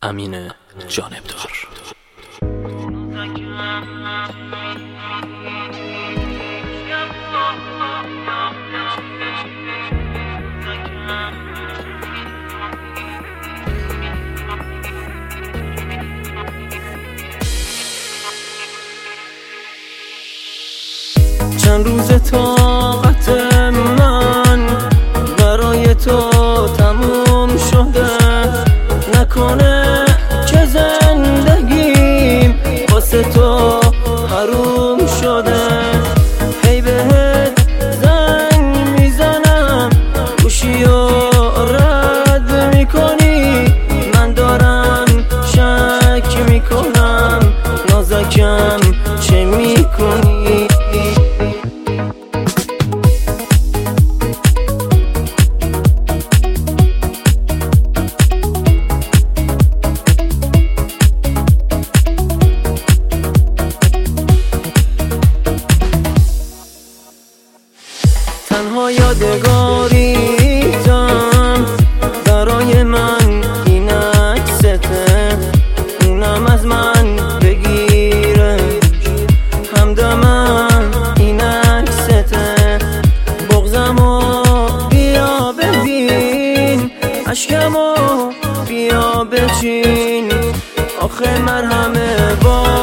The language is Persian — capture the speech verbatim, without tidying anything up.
امین جانبدار. چند روز طاقت من برای تو تموم شده، نکنه که زندگیم واسه تو حروم شده. هی بهت زنگ میزنم گوشیو رد میکنی، من دارم شک میکنم نازکم چه میکنی. تنها یادگاریتم برای من این عکسته، اونم از من بگیره همدمم این عکسته. بغضمو بیا ببین، اشکمو بیا بچین، آخه من همه با